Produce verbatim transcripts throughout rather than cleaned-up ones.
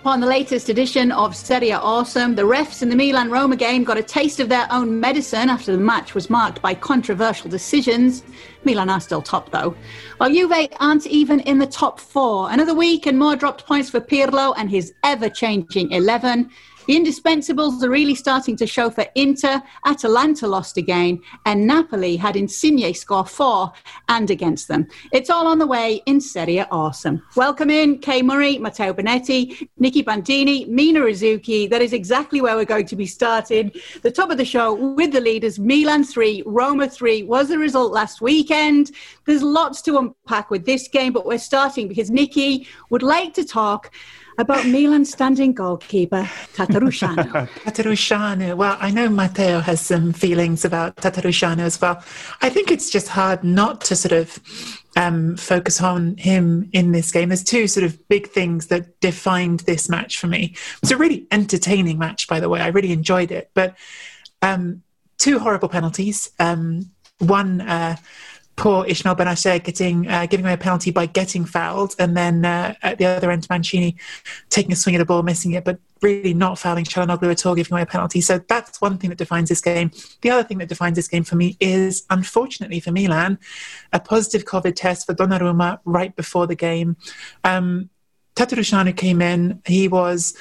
upon the latest edition of Serie A Awesome. The refs in the Milan-Roma game got a taste of their own medicine after the match was marked by controversial decisions. Milan are still top, though. While Juve aren't even in the top four. Another week and more dropped points for Pirlo and his ever-changing eleven. The indispensables are really starting to show for Inter. Atalanta lost again, and Napoli had Insigne score four and against them. It's all on the way in Serie A Awesome. Welcome in Kay Murray, Matteo Bonetti, Nicky Bandini, Mina Rizuki. That is exactly where we're going to be started. The top of the show with the leaders, Milan three, Roma three was the result last weekend. There's lots to unpack with this game, but we're starting because Nicky would like to talk about Milan's standing goalkeeper, Tatarusanu. Tatarusanu. Well, I know Matteo has some feelings about Tatarusanu as well. I think it's just hard not to sort of um, focus on him in this game. There's two sort of big things that defined this match for me. It was a really entertaining match, by the way. I really enjoyed it. But um, two horrible penalties. Um, one... Uh, Poor Ismael Benacer getting uh, giving away a penalty by getting fouled, and then uh, at the other end, Mancini taking a swing at a ball, missing it, but really not fouling Çalhanoğlu at all, giving away a penalty. So that's one thing that defines this game. The other thing that defines this game for me is, unfortunately for Milan, a positive COVID test for Donnarumma right before the game. Um, Tatarusanu came in. He was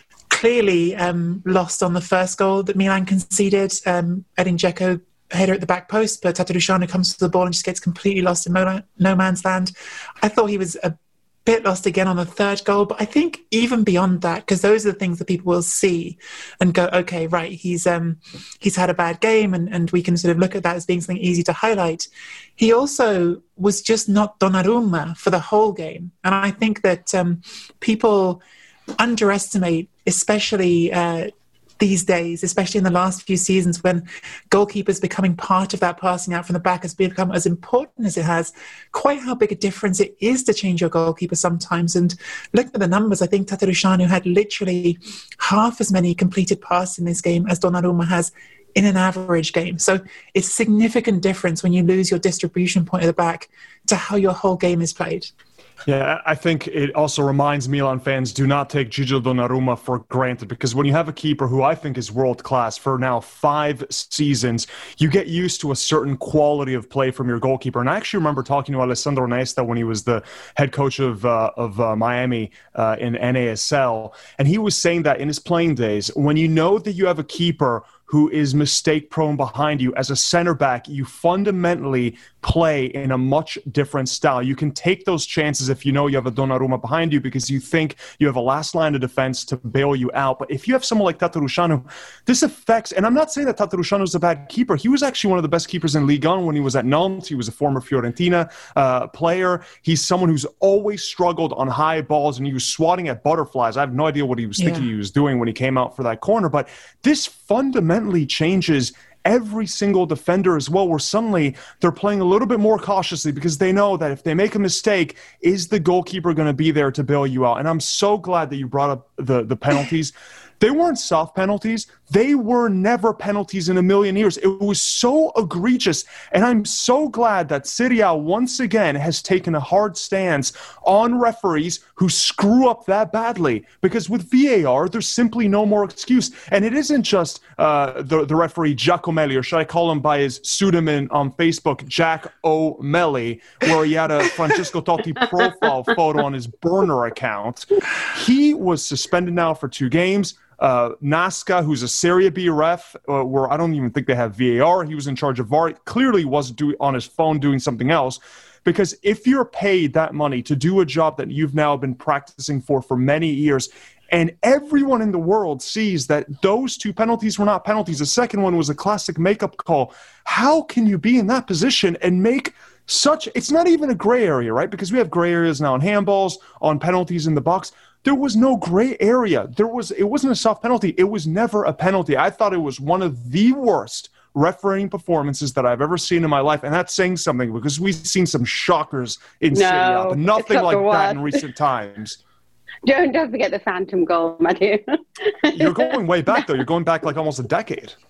clearly um, lost on the first goal that Milan conceded. Um, Edin Dzeko header at the back post, but Tatarusanu comes to the ball and just gets completely lost in no man's land. I thought he was a bit lost again on the third goal, but I think even beyond that, because those are the things that people will see and go, okay, right, he's um he's had a bad game, and, and we can sort of look at that as being something easy to highlight. He also was just not Donnarumma for the whole game, and I think that um, people underestimate, especially uh, these days, especially in the last few seasons, when goalkeepers becoming part of that passing out from the back has become as important as it has, quite how big a difference it is to change your goalkeeper sometimes. And looking at the numbers, I think Tatarusanu had literally half as many completed passes in this game as Donnarumma has in an average game. So it's a significant difference when you lose your distribution point at the back to how your whole game is played. Yeah, I think it also reminds Milan fans, do not take Gigio Donnarumma for granted, because when you have a keeper who I think is world-class for now five seasons, you get used to a certain quality of play from your goalkeeper. And I actually remember talking to Alessandro Nesta when he was the head coach of uh, of uh, Miami uh, in N A S L, and he was saying that in his playing days, when you know that you have a keeper who is mistake-prone behind you, as a center back, you fundamentally play in a much different style. You can take those chances if you know you have a Donnarumma behind you because you think you have a last line of defense to bail you out. But if you have someone like Tatarusanu, this affects, and I'm not saying that Tatarusanu is a bad keeper. He was actually one of the best keepers in Ligue one when he was at Nantes. He was a former Fiorentina uh, player. He's someone who's always struggled on high balls, and he was swatting at butterflies. I have no idea what he was yeah. thinking he was doing when he came out for that corner. But this fundamentally changes every single defender as well, where suddenly they're playing a little bit more cautiously because they know that if they make a mistake, is the goalkeeper going to be there to bail you out? And I'm so glad that you brought up the, the penalties. They weren't soft penalties. They were never penalties in a million years. It was so egregious. And I'm so glad that Serie A once again has taken a hard stance on referees who screw up that badly. Because with V A R, there's simply no more excuse. And it isn't just uh, the, the referee Giacomelli, or should I call him by his pseudonym on Facebook, Jack O'Melly, where he had a Francesco Totti profile photo on his burner account. He was suspended now for two games. Uh, Nasca, who's a Serie B ref, uh, where I don't even think they have V A R. He was in charge of V A R. Clearly was do- on his phone doing something else. Because if you're paid that money to do a job that you've now been practicing for for many years, and everyone in the world sees that those two penalties were not penalties, the second one was a classic makeup call, how can you be in that position and make such... It's not even a gray area, right? Because we have gray areas now on handballs, on penalties in the box. There was no gray area. There was. It wasn't a soft penalty. It was never a penalty. I thought it was one of the worst refereeing performances that I've ever seen in my life. And that's saying something, because we've seen some shockers in no, Serie A, but nothing like that that in recent times. Don't, don't forget the phantom goal, Matthew. You're going way back, though. You're going back like almost a decade.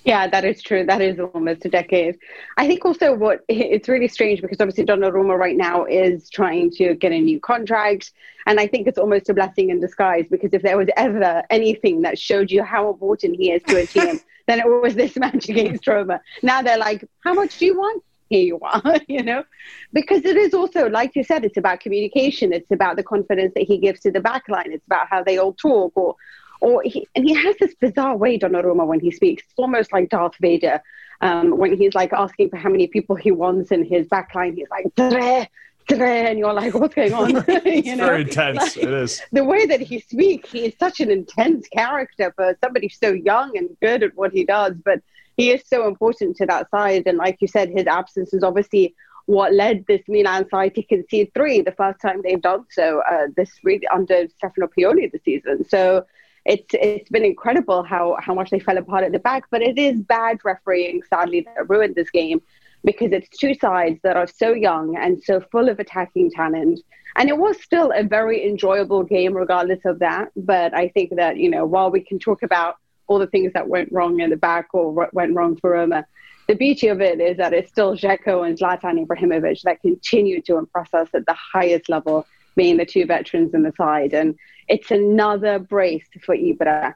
Yeah, that is true. That is almost a decade. I think also what it's really strange because obviously Donnarumma right now is trying to get a new contract. And I think it's almost a blessing in disguise because if there was ever anything that showed you how important he is to a team, then it was this match against Roma. Now they're like, how much do you want? Here you are, you know, because it is also, like you said, it's about communication. It's about the confidence that he gives to the back line. It's about how they all talk or Or he, and he has this bizarre way, Donnarumma, when he speaks. It's almost like Darth Vader. Um, when he's like asking for how many people he wants in his backline, he's like, tre, tre, and you're like, what's going on? It's you know? very intense. Like, it is. The way that he speaks, he is such an intense character for somebody so young and good at what he does. But he is so important to that side. And like you said, his absence is obviously what led this Milan side to concede three, the first time they've done so uh, this really under Stefano Pioli this season. So It's it's been incredible how, how much they fell apart at the back, but it is bad refereeing, sadly, that ruined this game because it's two sides that are so young and so full of attacking talent. And it was still a very enjoyable game regardless of that. But I think that, you know, while we can talk about all the things that went wrong in the back or went wrong for Roma, the beauty of it is that it's still Dzeko and Zlatan Ibrahimovic that continue to impress us at the highest level, being the two veterans in the side. And it's another brace for Ibra.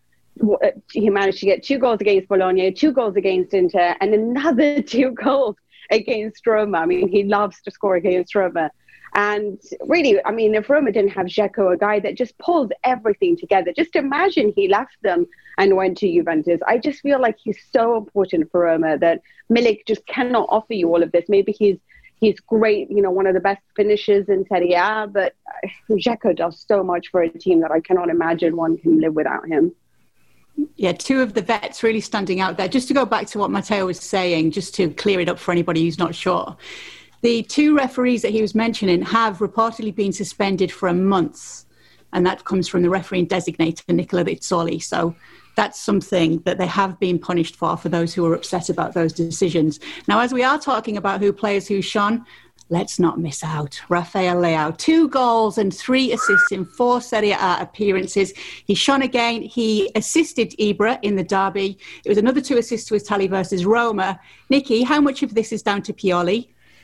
He managed to get two goals against Bologna, two goals against Inter, and another two goals against Roma. I mean, he loves to score against Roma. And really, I mean, if Roma didn't have Dzeko, a guy that just pulls everything together, just imagine he left them and went to Juventus. I just feel like he's so important for Roma that Milik just cannot offer you all of this. Maybe he's He's great, you know, one of the best finishers in Serie A, but Dzeko does so much for a team that I cannot imagine one can live without him. Yeah, two of the vets really standing out there. Just to go back to what Matteo was saying, just to clear it up for anybody who's not sure. The two referees that he was mentioning have reportedly been suspended for a month, and that comes from the refereeing designator, Nicola Rizzoli. So that's something that they have been punished for, for those who are upset about those decisions. Now, as we are talking about who players who shone, let's not miss out. Rafael Leao, two goals and three assists in four Serie A appearances. He shone again. He assisted Ibra in the derby. It was another two assists to Italy versus Roma. Nikki, how much of this is down to Pioli?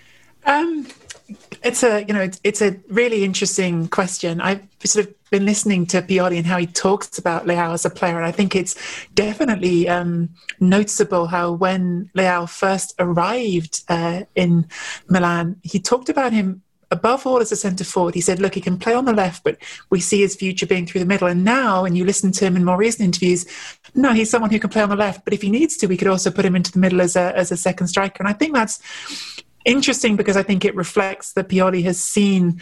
Um, it's a, you know, it's, it's a really interesting question. I've sort of been listening to Pioli and how he talks about Leao as a player, and I think it's definitely um, noticeable how when Leao first arrived uh, in Milan, he talked about him above all as a centre forward. He said, look, he can play on the left, but we see his future being through the middle. And now, when you listen to him in more recent interviews, no, he's someone who can play on the left, but if he needs to, we could also put him into the middle as a as a second striker. And I think that's interesting because I think it reflects that Pioli has seen,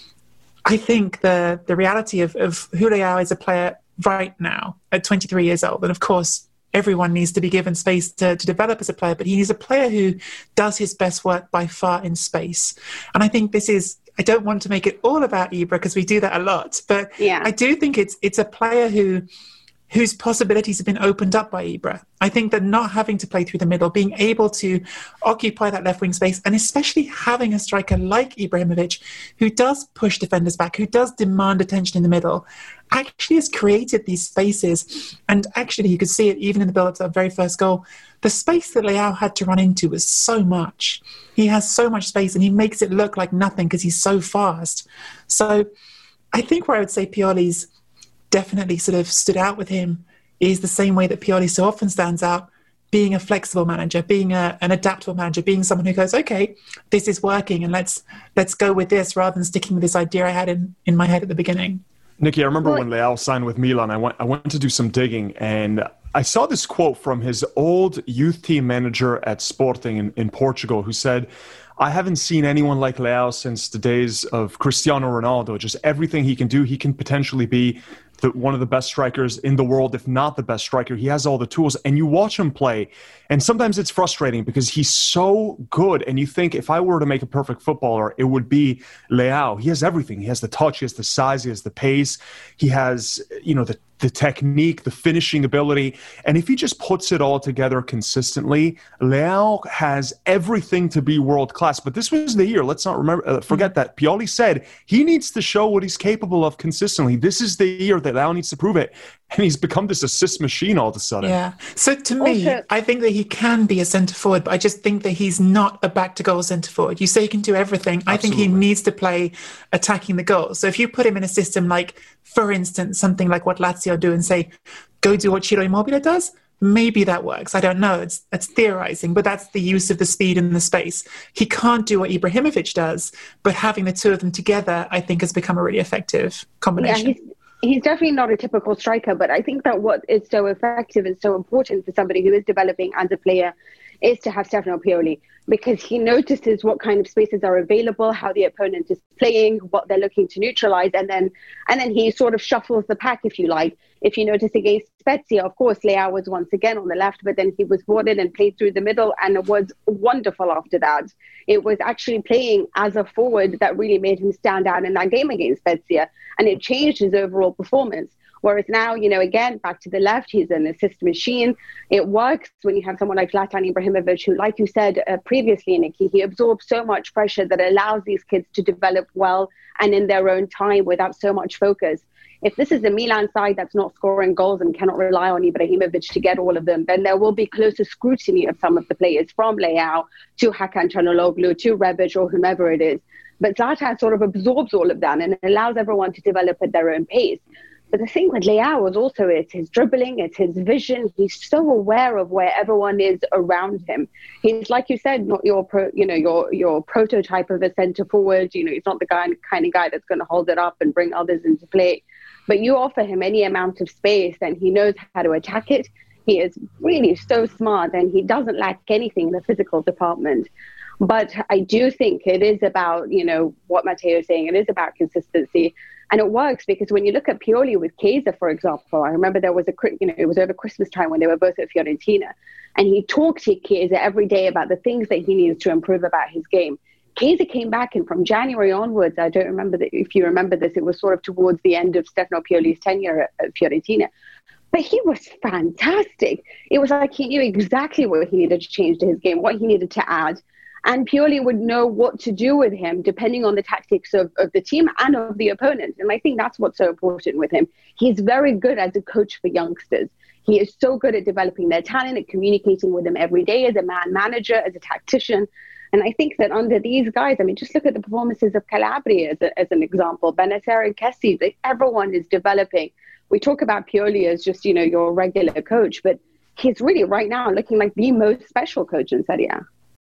I think, the the reality of, of who Leao is a player right now at twenty-three years old. And of course, everyone needs to be given space to, to develop as a player, but he's a player who does his best work by far in space. And I think this is, I don't want to make it all about Ibra because we do that a lot, but yeah. I do think it's it's a player who whose possibilities have been opened up by Ibra. I think that not having to play through the middle, being able to occupy that left wing space, and especially having a striker like Ibrahimovic, who does push defenders back, who does demand attention in the middle, actually has created these spaces. And actually, you could see it even in the build-up to that very first goal. The space that Leao had to run into was so much. He has so much space, and he makes it look like nothing because he's so fast. So I think where I would say Pioli's definitely sort of stood out with him is the same way that Pioli so often stands out, being a flexible manager, being a, an adaptable manager, being someone who goes, okay, this is working and let's let's go with this rather than sticking with this idea I had in, in my head at the beginning. Nikki, I remember when Leao signed with Milan, I went I went to do some digging and I saw this quote from his old youth team manager at Sporting in, in Portugal who said, I haven't seen anyone like Leao since the days of Cristiano Ronaldo. Just everything he can do, he can potentially be the, one of the best strikers in the world, if not the best striker. He has all the tools, and you watch him play, and sometimes it's frustrating because he's so good, and you think if I were to make a perfect footballer, it would be Leao. He has everything. He has the touch, he has the size, he has the pace, he has, you know, the the technique, the finishing ability. And if he just puts it all together consistently, Leao has everything to be world-class. But this was the year, let's not remember, uh, forget that. Pioli said he needs to show what he's capable of consistently. This is the year that Leao needs to prove it. And he's become this assist machine all of a sudden. Yeah. So to me, also, I think that he can be a centre forward, but I just think that he's not a back-to-goal centre forward. You say he can do everything. Absolutely. I think he needs to play attacking the goal. So if you put him in a system like, for instance, something like what Lazio do and say, go do what Ciro Immobile does, maybe that works. I don't know. It's, it's theorising, but that's the use of the speed and the space. He can't do what Ibrahimovic does, but having the two of them together, I think, has become a really effective combination. Yeah, he's definitely not a typical striker, but I think that what is so effective and so important for somebody who is developing as a player is to have Stefano Pioli, because he notices what kind of spaces are available, how the opponent is playing, what they're looking to neutralize, and then and then he sort of shuffles the pack, if you like. If you notice against Spezia, of course, Leao was once again on the left, but then he was brought in and played through the middle, and it was wonderful after that. It was actually playing as a forward that really made him stand out in that game against Spezia, and it changed his overall performance. Whereas now, you know, again, back to the left, he's an assist machine. It works when you have someone like Zlatan Ibrahimovic, who, like you said uh, previously, Nikki, he absorbs so much pressure that allows these kids to develop well and in their own time without so much focus. If this is a Milan side that's not scoring goals and cannot rely on Ibrahimovic to get all of them, then there will be closer scrutiny of some of the players, from Leao to Hakan Çalhanoğlu to Rebic or whomever it is. But Zlatan sort of absorbs all of that and allows everyone to develop at their own pace. But the thing with Leao is also it's his dribbling, it's his vision. He's so aware of where everyone is around him. He's, like you said, not your pro, you know your your prototype of a centre forward. You know, he's not the guy, kind of guy that's going to hold it up and bring others into play. But you offer him any amount of space, and he knows how to attack it. He is really so smart, and he doesn't lack anything in the physical department. But I do think it is about, you know, what Matteo is saying. It is about consistency. And it works because when you look at Pioli with Chiesa, for example, I remember there was a, you know, it was over Christmas time when they were both at Fiorentina. And he talked to Chiesa every day about the things that he needs to improve about his game. Chiesa came back, and from January onwards, I don't remember that, if you remember this, it was sort of towards the end of Stefano Pioli's tenure at, at Fiorentina. But he was fantastic. It was like he knew exactly what he needed to change to his game, what he needed to add. And Pioli would know what to do with him depending on the tactics of, of the team and of the opponent. And I think that's what's so important with him. He's very good as a coach for youngsters. He is so good at developing their talent, at communicating with them every day as a man manager, as a tactician. And I think that under these guys, I mean, just look at the performances of Calabria as, a, as an example, Benacer and Kessie, they, everyone is developing. We talk about Pioli as just, you know, your regular coach, but he's really right now looking like the most special coach in Serie A.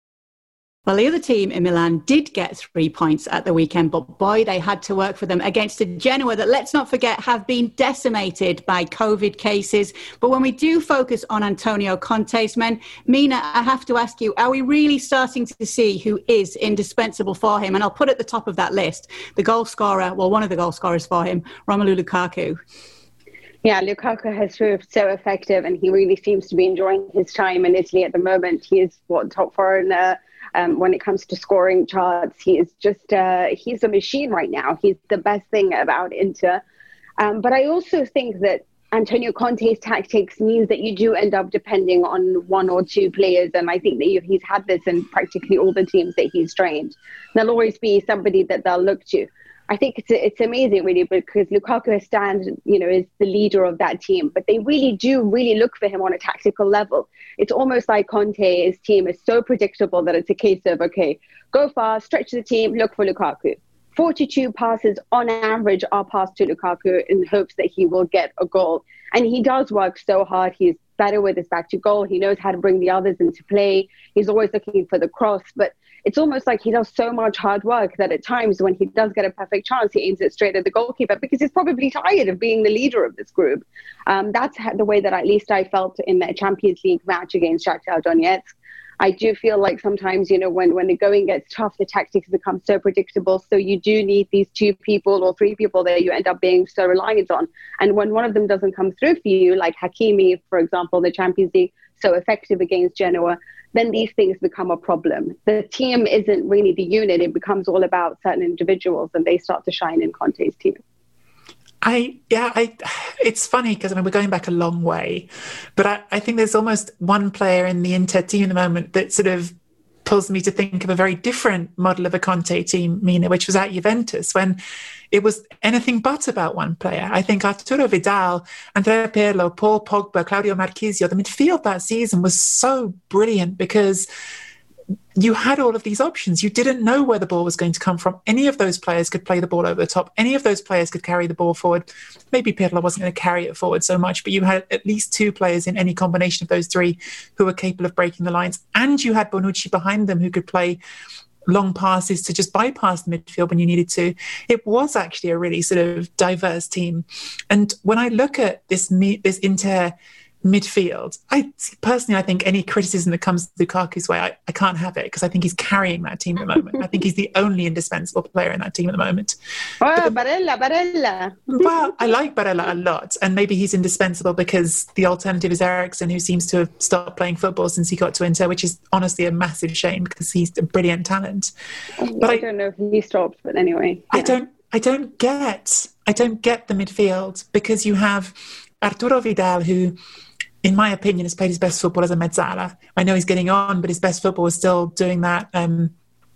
Well, the other team in Milan did get three points at the weekend, but boy, they had to work for them against a Genoa that, let's not forget, have been decimated by COVID cases. But when we do focus on Antonio Conte's men, Mina, I have to ask you, are we really starting to see who is indispensable for him? And I'll put at the top of that list the goal scorer, well, one of the goal scorers for him, Romelu Lukaku. Yeah, Lukaku has proved so effective, and he really seems to be enjoying his time in Italy at the moment. He is, what, top foreigner um, when it comes to scoring charts. He is just, uh, he's a machine right now. He's the best thing about Inter. Um, but I also think that Antonio Conte's tactics means that you do end up depending on one or two players. And I think that he's had this in practically all the teams that he's trained. There'll always be somebody that they'll look to. I think it's it's amazing, really, because Lukaku stands, you know, is the leader of that team. But they really do really look for him on a tactical level. It's almost like Conte's team is so predictable that it's a case of, okay, go fast, stretch the team, look for Lukaku. forty-two passes on average are passed to Lukaku in hopes that he will get a goal. And he does work so hard. He's better with his back to goal. He knows how to bring the others into play. He's always looking for the cross. But it's almost like he does so much hard work that at times when he does get a perfect chance, he aims it straight at the goalkeeper because he's probably tired of being the leader of this group. Um, that's the way that at least I felt in the Champions League match against Shakhtar Donetsk. I do feel like sometimes, you know, when, when the going gets tough, the tactics become so predictable. So you do need these two people or three people that you end up being so reliant on. And when one of them doesn't come through for you, like Hakimi, for example, the Champions League, so effective against Genoa, then these things become a problem. The team isn't really the unit. It becomes all about certain individuals, and they start to shine in Conte's team. I yeah, I it's funny because I mean we're going back a long way, but I, I think there's almost one player in the Inter team at the moment that sort of pulls me to think of a very different model of a Conte team, Mina, which was at Juventus when it was anything but about one player. I think Arturo Vidal, Andrea Pirlo, Paul Pogba, Claudio Marchisio, the midfield that season was so brilliant because you had all of these options. You didn't know where the ball was going to come from. Any of those players could play the ball over the top. Any of those players could carry the ball forward. Maybe Pirlo wasn't going to carry it forward so much, but you had at least two players in any combination of those three who were capable of breaking the lines. And you had Bonucci behind them who could play long passes to just bypass the midfield when you needed to. It was actually a really sort of diverse team. And when I look at this, this Inter midfield, I personally, I think any criticism that comes Lukaku's way, I, I can't have it because I think he's carrying that team at the moment. I think he's the only indispensable player in that team at the moment. Oh, but, Barella, Barella. Well, I like Barella a lot, and maybe he's indispensable because the alternative is Eriksen, who seems to have stopped playing football since he got to Inter, which is honestly a massive shame because he's a brilliant talent. But I, I don't know if he stopped, but anyway. Yeah. I don't. I don't get. I don't get the midfield because you have Arturo Vidal, who, in my opinion, has played his best football as a mezzala. I know he's getting on, but his best football is still doing that um,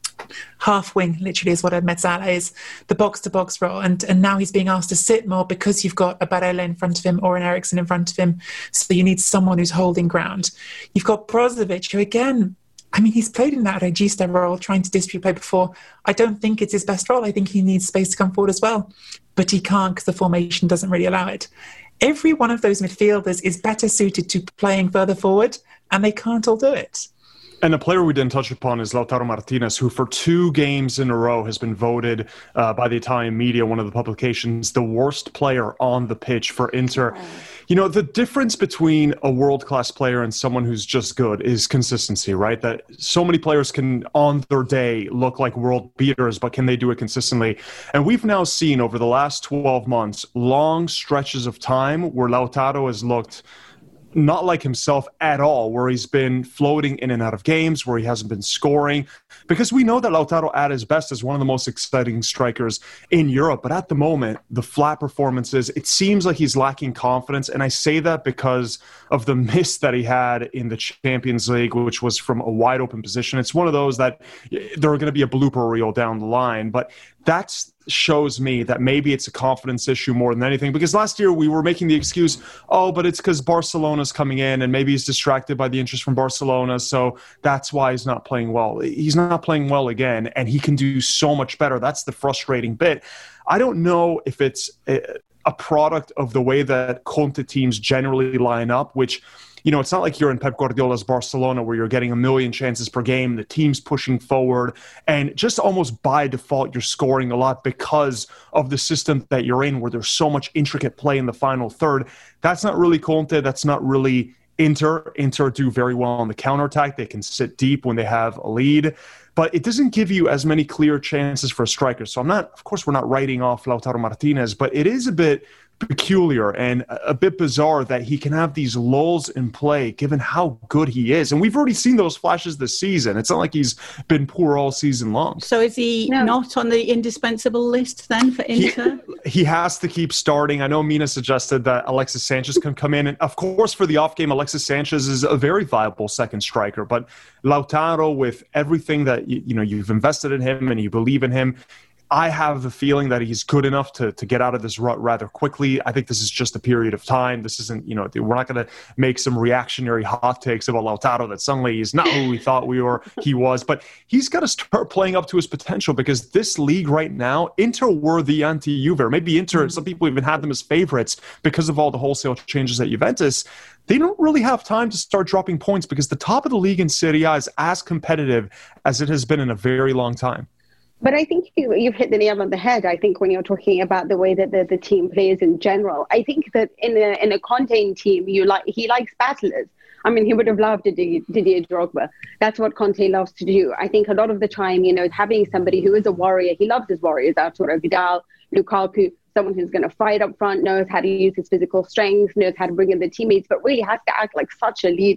half wing, literally is what a mezzala is, the box-to-box role. And and now he's being asked to sit more because you've got a Barella in front of him or an Eriksen in front of him. So you need someone who's holding ground. You've got Brozovic, who again, I mean, he's played in that regista role, trying to distribute play before. I don't think it's his best role. I think he needs space to come forward as well. But he can't because the formation doesn't really allow it. Every one of those midfielders is better suited to playing further forward, and they can't all do it. And a player we didn't touch upon is Lautaro Martinez, who for two games in a row has been voted uh, by the Italian media, one of the publications, the worst player on the pitch for Inter. You know, the difference between a world-class player and someone who's just good is consistency, right? That so many players can, on their day, look like world beaters, but can they do it consistently? And we've now seen over the last twelve months, long stretches of time where Lautaro has looked not like himself at all, where he's been floating in and out of games, where he hasn't been scoring, because we know that Lautaro at his best is one of the most exciting strikers in Europe. But at the moment, the flat performances, it seems like he's lacking confidence. And I say that because of the miss that he had in the Champions League, which was from a wide open position. It's one of those that there are going to be a blooper reel down the line, but that shows me that maybe it's a confidence issue more than anything, because last year we were making the excuse, oh, but it's because Barcelona's coming in and maybe he's distracted by the interest from Barcelona, so that's why he's not playing well. He's not playing well again, and he can do so much better. That's the frustrating bit. I don't know if it's a, a product of the way that Conte teams generally line up, which, you know, it's not like you're in Pep Guardiola's Barcelona where you're getting a million chances per game, the team's pushing forward, and just almost by default you're scoring a lot because of the system that you're in where there's so much intricate play in the final third. That's not really Conte. That's not really Inter. Inter do very well on the counterattack. They can sit deep when they have a lead, but it doesn't give you as many clear chances for a striker. So I'm not, of course, we're not writing off Lautaro Martinez, but it is a bit peculiar and a bit bizarre that he can have these lulls in play given how good he is. And we've already seen those flashes this season. It's not like he's been poor all season long. So is he no. not on the indispensable list then for Inter? He, he has to keep starting. I know Mina suggested that Alexis Sanchez can come in. And of course, for the off game, Alexis Sanchez is a very viable second striker. But Lautaro, with everything that you, you know, you've invested in him and you believe in him, I have the feeling that he's good enough to to get out of this rut rather quickly. I think this is just a period of time. This isn't, you know, we're not going to make some reactionary hot takes about Lautaro that suddenly he's not who we thought we were, he was. But he's got to start playing up to his potential because this league right now, Inter were the anti-Juve. Or maybe Inter, mm-hmm. some people even had them as favorites because of all the wholesale changes at Juventus. They don't really have time to start dropping points because the top of the league in Serie A is as competitive as it has been in a very long time. But I think you, you've hit the nail on the head. I think when you're talking about the way that the, the team plays in general, I think that in a in a Conte team, you like he likes battlers. I mean, he would have loved Didier, Didier Drogba. That's what Conte loves to do. I think a lot of the time, you know, having somebody who is a warrior, he loves his warriors, Arturo Vidal, Lukaku, someone who's going to fight up front, knows how to use his physical strength, knows how to bring in the teammates, but really has to act like such a leader.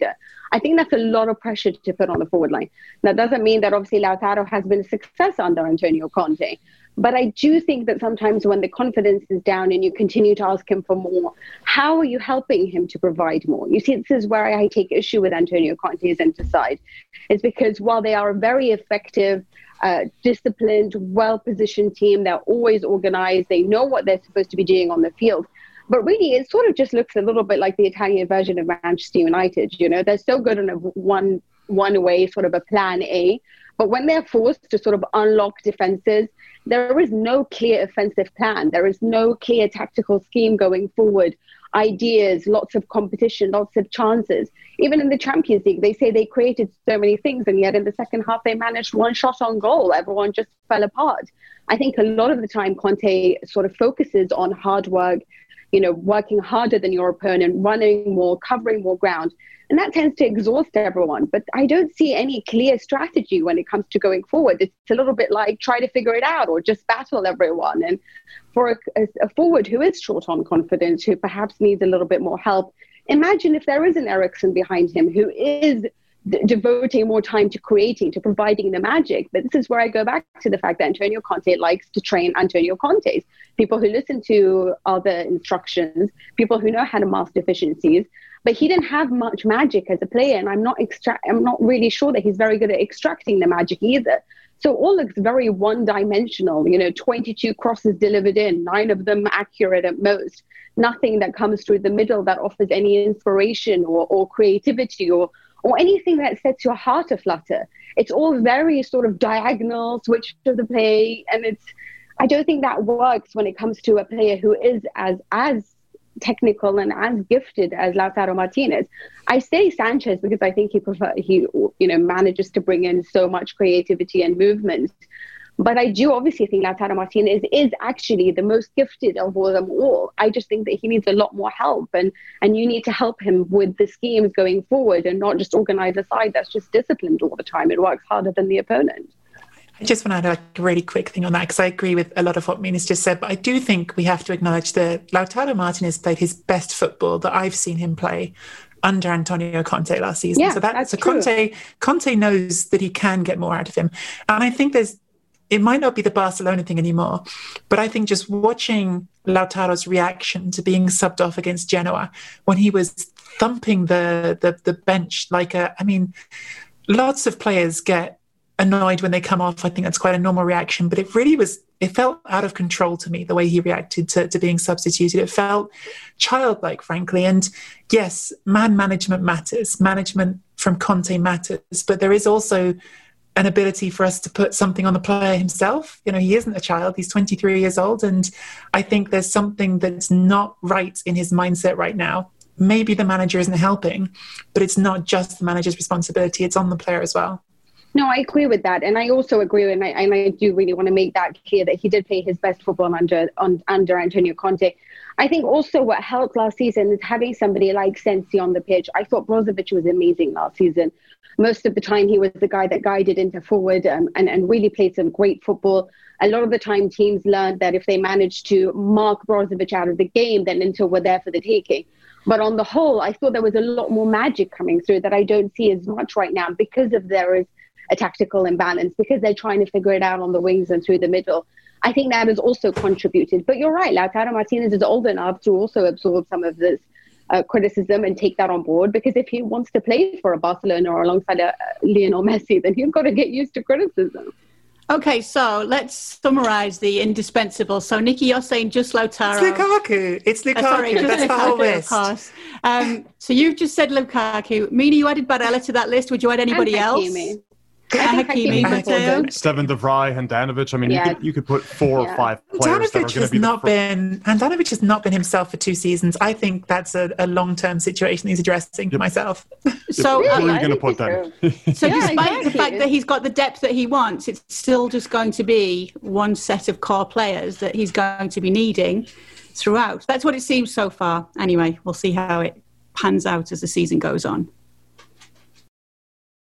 I think that's a lot of pressure to put on the forward line. That doesn't mean that obviously Lautaro has been a success under Antonio Conte. But I do think that sometimes when the confidence is down and you continue to ask him for more, how are you helping him to provide more? You see, this is where I take issue with Antonio Conte's Inter side. It's because while they are a very effective, uh, disciplined, well-positioned team, they're always organized, they know what they're supposed to be doing on the field. But really, it sort of just looks a little bit like the Italian version of Manchester United. You know, they're so good in a one, one way, sort of a plan A. But when they're forced to sort of unlock defenses, there is no clear offensive plan. There is no clear tactical scheme going forward. Ideas, lots of competition, lots of chances. Even in the Champions League, they say they created so many things, and yet in the second half, they managed one shot on goal. Everyone just fell apart. I think a lot of the time, Conte sort of focuses on hard work, you know, working harder than your opponent, running more, covering more ground. And that tends to exhaust everyone. But I don't see any clear strategy when it comes to going forward. It's a little bit like try to figure it out or just battle everyone. And for a, a forward who is short on confidence, who perhaps needs a little bit more help, imagine if there is an Eriksen behind him who is d- devoting more time to creating, to providing the magic. But this is where I go back to the fact that Antonio Conte likes to train Antonio Contes, people who listen to other instructions, people who know how to mask deficiencies. But he didn't have much magic as a player, and I'm not extra- I'm not really sure that he's very good at extracting the magic either. So all looks very one-dimensional, you know, twenty-two crosses delivered in, nine of them accurate at most. Nothing that comes through the middle that offers any inspiration or, or creativity or, or anything that sets your heart aflutter. It's all very sort of diagonal, switch to the play, and it's, I don't think that works when it comes to a player who is as as technical and as gifted as Lautaro Martinez. I say Sanchez because I think he prefer, he you know manages to bring in so much creativity and movement. But I do obviously think Lautaro Martinez is actually the most gifted of all them all. I just think that he needs a lot more help, and and you need to help him with the schemes going forward and not just organize a side that's just disciplined all the time. It works harder than the opponent. I just want to add like a really quick thing on that, because I agree with a lot of what Mina's just said, but I do think we have to acknowledge that Lautaro Martinez played his best football that I've seen him play under Antonio Conte last season. Yeah, so that, that's so true. Conte Conte knows that he can get more out of him. And I think there's it might not be the Barcelona thing anymore, but I think just watching Lautaro's reaction to being subbed off against Genoa when he was thumping the the, the bench like a, I mean, lots of players get annoyed when they come off. I think that's quite a normal reaction, but it really was, it felt out of control to me, the way he reacted to, to being substituted. It felt childlike, frankly. And yes, man management matters. Management from Conte matters, but there is also an ability for us to put something on the player himself. You know, he isn't a child, he's twenty-three years old. And I think there's something that's not right in his mindset right now. Maybe the manager isn't helping, but it's not just the manager's responsibility. It's on the player as well. No, I agree with that. And I also agree, and I, and I do really want to make that clear, that he did play his best football under on, under Antonio Conte. I think also what helped last season is having somebody like Sensi on the pitch. I thought Brozovic was amazing last season. Most of the time, he was the guy that guided Inter forward um, and, and really played some great football. A lot of the time, teams learned that if they managed to mark Brozovic out of the game, then Inter were there for the taking. But on the whole, I thought there was a lot more magic coming through that I don't see as much right now because of there is a tactical imbalance, because they're trying to figure it out on the wings and through the middle. I think that has also contributed. But you're right, Lautaro Martinez is old enough to also absorb some of this uh, criticism and take that on board, because if he wants to play for a Barcelona or alongside a, uh, Lionel Messi, then he's got to get used to criticism. Okay, so let's summarise the indispensable. So, Nikki, you're saying just Lautaro. It's Lukaku. It's Lukaku. Uh, sorry, just That's Lukaku, the whole list. Of course. Um, so you've just said Lukaku. Mina, you added Barella to that list. Would you add anybody And else? Hakimi. Uh, Hakimi, Matteo. Steven de Vrij, Handanovic. I mean, Yeah. you could you could put four Yeah. or five players that are Handanovic going to has be the not fir- been Handanovic has not been himself for two seasons. I think that's a, a long-term situation he's addressing for myself. So, Who uh, are you I going to think put so. then? so Yeah, despite the exactly. fact that he's got the depth that he wants, it's still just going to be one set of core players that he's going to be needing throughout. That's what it seems so far. Anyway, we'll see how it pans out as the season goes on.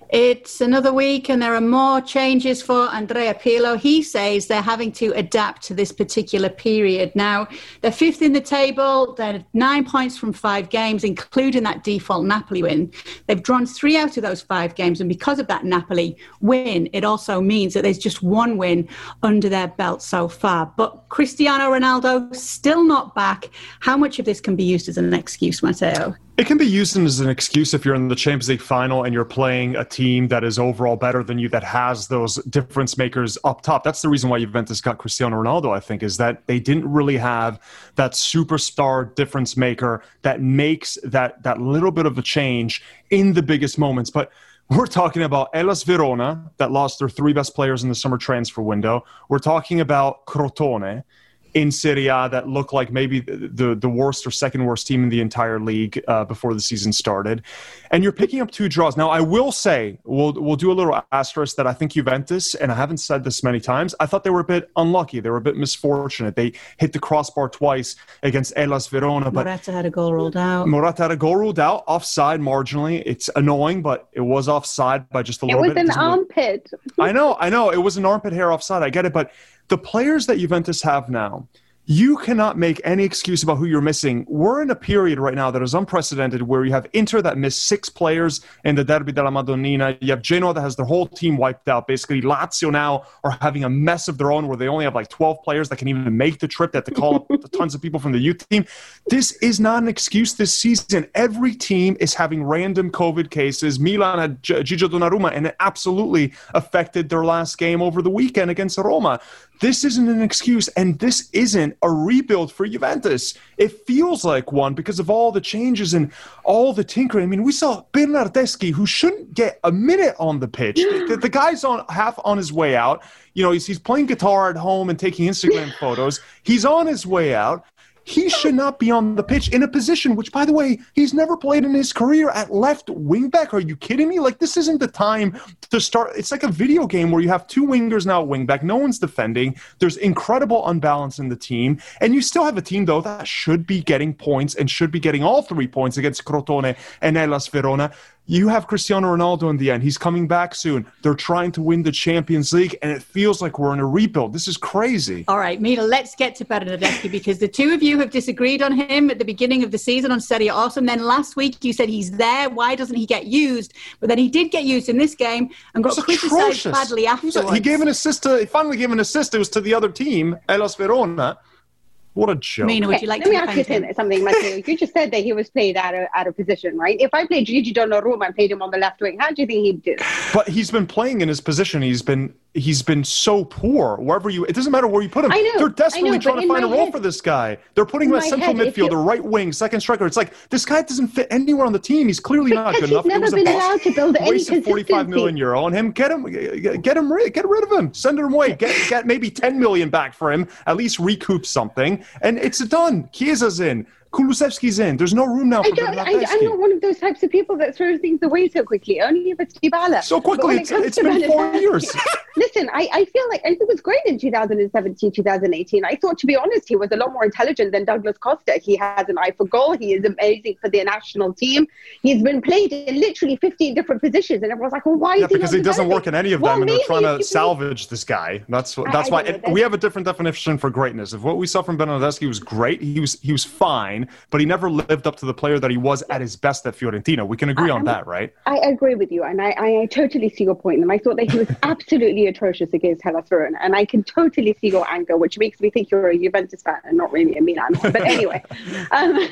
It's another week and there are more changes for Andrea Pirlo. He says they're having to adapt to this particular period. Now, they're fifth in the table. They're nine points from five games, including that default Napoli win. They've drawn three out of those five games. And because of that Napoli win, it also means that there's just one win under their belt so far. But Cristiano Ronaldo still not back. How much of this can be used as an excuse, Matteo? It can be used as an excuse if you're in the Champions League final and you're playing a team that is overall better than you, that has those difference makers up top. That's the reason why Juventus got Cristiano Ronaldo, I think, is that they didn't really have that superstar difference maker that makes that, that little bit of a change in the biggest moments. But we're talking about Hellas Verona, that lost their three best players in the summer transfer window. We're talking about Crotone in Serie A that looked like maybe the, the worst or second worst team in the entire league uh, before the season started. And you're picking up two draws. Now, I will say, we'll we'll do a little asterisk that I think Juventus, and I haven't said this many times, I thought they were a bit unlucky. They were a bit misfortunate. They hit the crossbar twice against Hellas Verona. But Morata had a goal ruled out. Morata had a goal ruled out, offside marginally. It's annoying, but it was offside by just a little bit. It was bit. an armpit. I know, I know. It was an armpit hair offside. I get it, but the players that Juventus have now, you cannot make any excuse about who you're missing. We're in a period right now that is unprecedented where you have Inter that missed six players in the Derby della Madonnina. You have Genoa that has their whole team wiped out. Basically, Lazio now are having a mess of their own where they only have like twelve players that can even make the trip. They have to call up tons of people from the youth team. This is not an excuse this season. Every team is having random COVID cases. Milan had G- Gigio Donnarumma, and it absolutely affected their last game over the weekend against Roma. This isn't an excuse, and this isn't a rebuild for Juventus. It feels like one because of all the changes and all the tinkering. I mean, we saw Bernardeschi, who shouldn't get a minute on the pitch. The, the guy's on half on his way out. You know, he's, he's playing guitar at home and taking Instagram photos. He's on his way out. He should not be on the pitch in a position which, by the way, he's never played in his career at left wing back. Are you kidding me? Like, this isn't the time to start. It's like a video game where you have two wingers now at wing back. No one's defending. There's incredible unbalance in the team. And you still have a team, though, that should be getting points and should be getting all three points against Crotone and Hellas Verona. You have Cristiano Ronaldo in the end. He's coming back soon. They're trying to win the Champions League, and it feels like we're in a rebuild. This is crazy. All right, Mila, let's get to Bernardeschi because the two of you have disagreed on him at the beginning of the season on Serie A Awesome. Then last week you said he's there. Why doesn't he get used? But then he did get used in this game and got criticised badly afterwards. He gave an assist to, he finally gave an assist. It was to the other team, Hellas Verona. What a joke. Mina, would you like okay, to let me ask you something, Matteo. You just said that he was played out of, out of position, right? If I played Gigi Donnarumma and played him on the left wing, how do you think he'd do? But he's been playing in his position. He's been he's been so poor. Wherever you, it doesn't matter where you put him. I know, They're desperately know, trying to find a role head, for this guy. They're putting him as central head, midfielder, you, right wing, second striker. It's like, this guy doesn't fit anywhere on the team. He's clearly not good enough. He's never been allowed to build any wasted forty-five million euro on him. Get him, get him, get rid of him. Send him away. Get get maybe ten million back for him. At least recoup something. And it's done. Chiesa's in. Kulusevski's in. There's no room now for Bernardeschi. I, I'm not one of those types of people that throws things away so quickly. Only if it's Dybala. So quickly. It's, it's been four years. Listen, I, I feel like I think it was great in two thousand seventeen, two thousand eighteen. I thought, to be honest, he was a lot more intelligent than Douglas Costa. He has an eye for goal. He is amazing for the national team. He's been played in literally fifteen different positions, and everyone's like, well, why is yeah, he because he doesn't work in any of them, well, and they're trying to salvage play. this guy. That's that's I, why I it, we have a different definition for greatness. If what we saw from Bernardeschi was great, he was he was fine, but he never lived up to the player that he was at his best at Fiorentina. We can agree I, on that, right? I agree with you, and I, I, I totally see your point. And I thought that he was absolutely atrocious against Hellas Verona, and I can totally see your anger, which makes me think you're a Juventus fan and not really a Milan. But anyway, um,